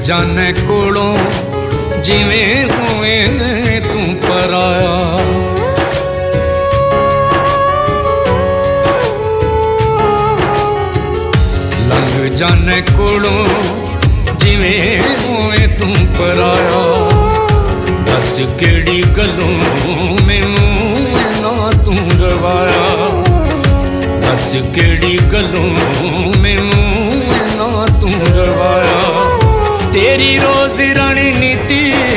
जाने कोलों जिवें होवे तू पराया। लंघ जाने कोलों जिवें होवे तू पराया। दस केड़ी गलों मैनू ना तू रवाया। दस केड़ी गलों मैनू ना तू रवाया। तेरी रोज रणनीति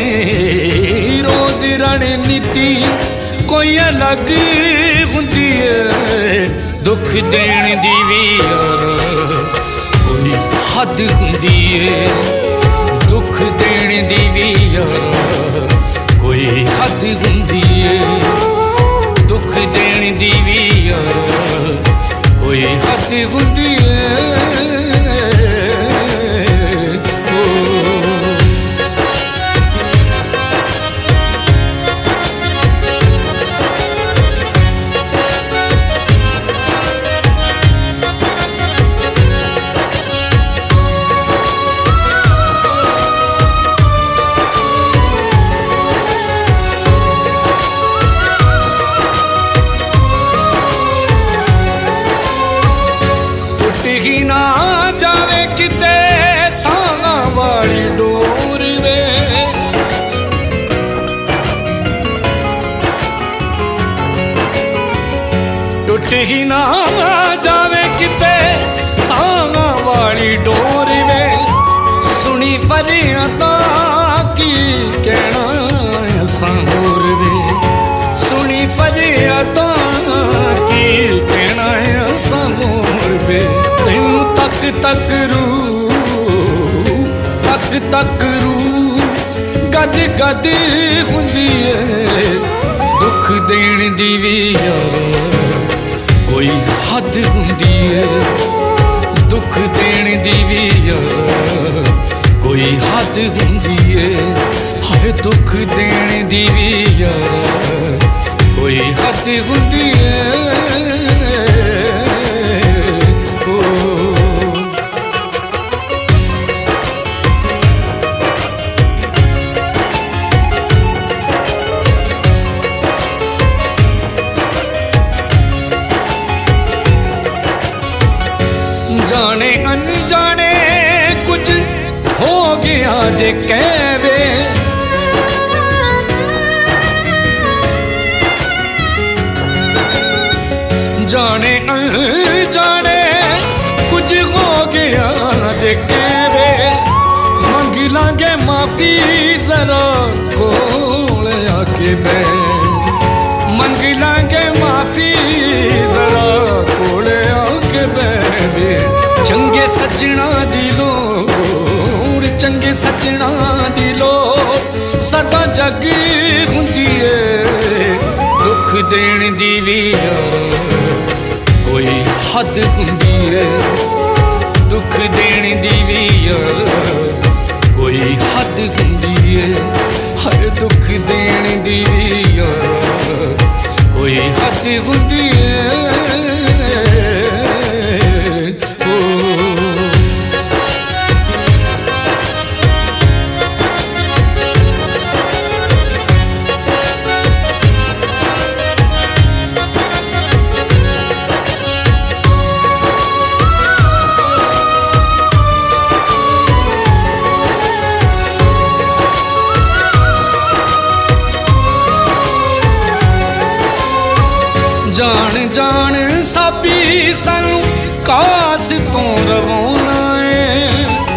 कोई अलग हुंदी है। दुख देण दी भी यार कोई हद हुंदी है। दुख देण दी भी यार कोई हद हुंदी है। दुख देण दी भी यार कोई हद हुंदी है। ही ना जावे किते सांगा वाली डोर वे। टुट ही ना जावे किते सांगा वाली डोर वे। सुनी फरियादा की कहना सांगोर वे। सुनी फरियादा की कहना सांगोर वे। तेनू तक तक रू गद गद हुंदी है। दुख देण दी भी यार कोई हद हुंदी है। दुख देण दी भी यार कोई हद हुंदी है। हाय दुख देण दी भी यार कोई हद हुंदी है। जाने अनजाने कुछ हो गया जे कहवे। जाने अनजाने कुछ हो गया जे कहवे। मंग लांगे माफी जरा कोल आके बै। मंग लांगे माफी जरा कोल आके बै। चंगे सजना दी लोड़ चंगे सजना दी लोड़ सदा जग हुंदी है। दुख देण दी भी कोई हद हुंदी है। दुख देण दी भी कोई हद हुंदी है। हर दुख देण दी भी कोई हद हुंदी है। जान जान साबी सानू कास तो रवाना है।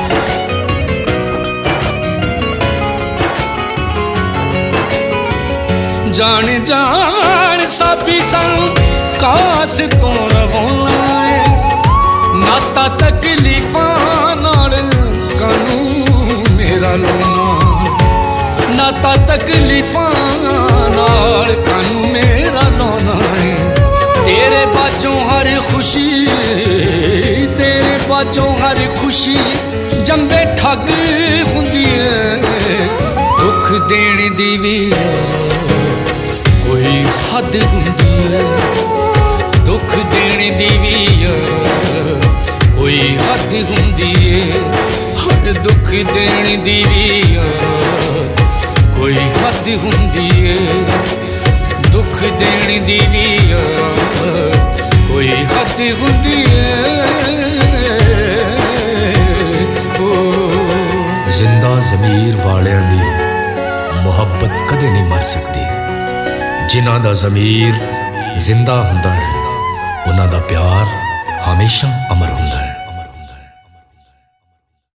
जान जान साबी सानू कास तो रवाना है। नाता तकलीफां नाल कानू मेरा लोना। नाता तकलीफां नाल कानू मेरा लोना है। तेरे बाजों हर खुशी तेरे बाजों हर खुशी जंबे ठग हुंदी है। दुख देण दी भी कोई हद हुंदी है। दुख देण दी भी कोई हद हुंदी है। दुख देण दी भी कोई हद हुंदी है, दुख देण दी भी कोई हद हुंदी है। जिंदा ज़मीर वालियां दी मुहब्बत कदे नहीं मर सकती। जिन्हां दा ज़मीर जिंदा हुंदा है उन्हां दा प्यार हमेशा अमर हुंदा है।